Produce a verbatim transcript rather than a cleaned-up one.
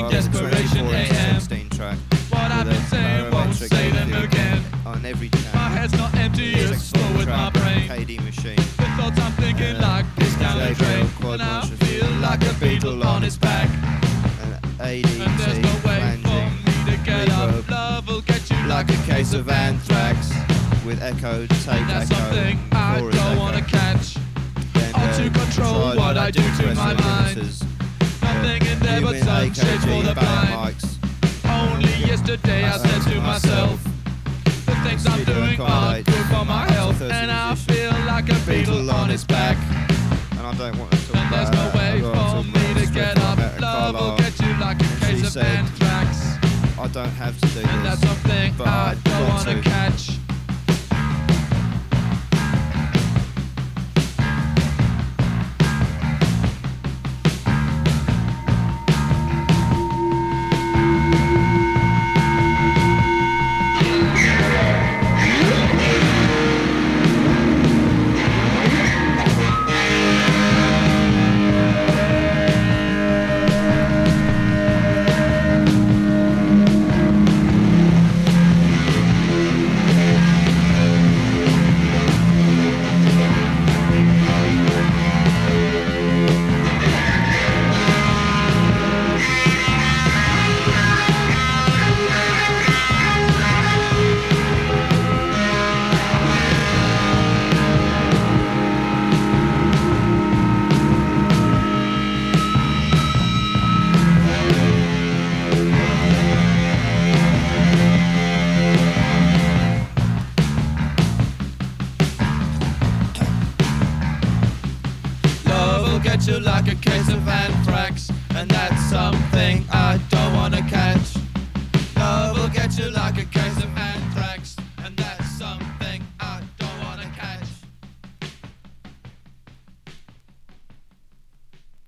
Rather Desperation twenty-four A and M. sixteen track. What I've with been a saying won't parametric say them E Q again. On every channel. My head's not empty, It's it's a full with my track, brain. K D machine. The thoughts I'm thinking Uh, like this down the J B L drain. quad And I marshal feel like a beetle on its back. And A D And there's T no way for flanging me to get up. reverb. Love will get you Like a case of anthrax with echo, tape And that's echo, something I chorus don't echo. wanna catch. Then, Or uh, to control tried what I do to compressor my mind. limiters, Nothing in there but human sunshades for A K G the band blind. mics. Only yesterday I Uh, said to myself, the things I'm Studio doing are accommodate good for my health. thirty And I musicians. feel like a beetle on its back. And I don't want to talk And there's about no that. way I'd rather for talk me about to the get stuff up. about Love will Carlisle. get you like a She case of said, anthrax. I don't have to do And this. that's something but I I'd don't got wanna to. catch. Get you like a case of anthrax, and that's something I don't wanna catch. Love will get you like a case